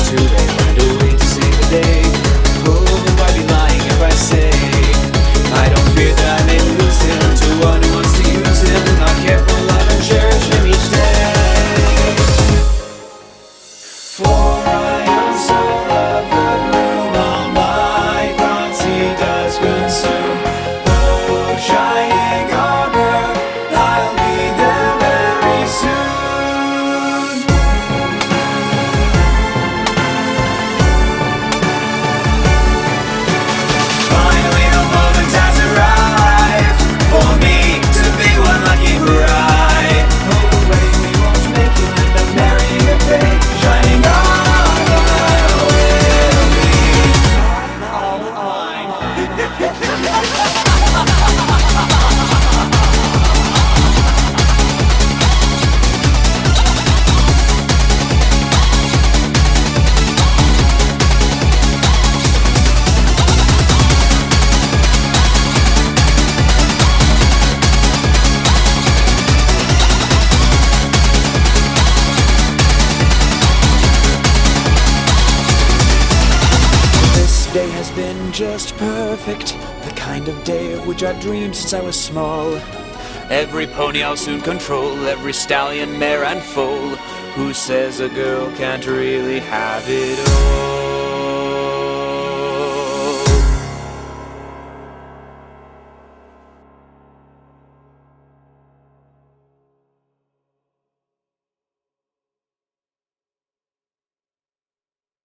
till they find a way to save the day. Oh, I'd be lying if I say I don't fear that I may lose him to one who wants to use him, not careful of and cherish him each day. For I am so of the gloom, all my thoughts he does consume. Though shining armor, I'll be there very soon. Finally the moment has arrived for me to be one lucky bride. Oh, wait, we won't make you end up marrying a fake shining armor. Will be all mine. This day has been just perfect, the kind of day of which I've dreamed since I was small. Every pony I'll soon control, every stallion, mare and foal. Who says a girl can't really have it all?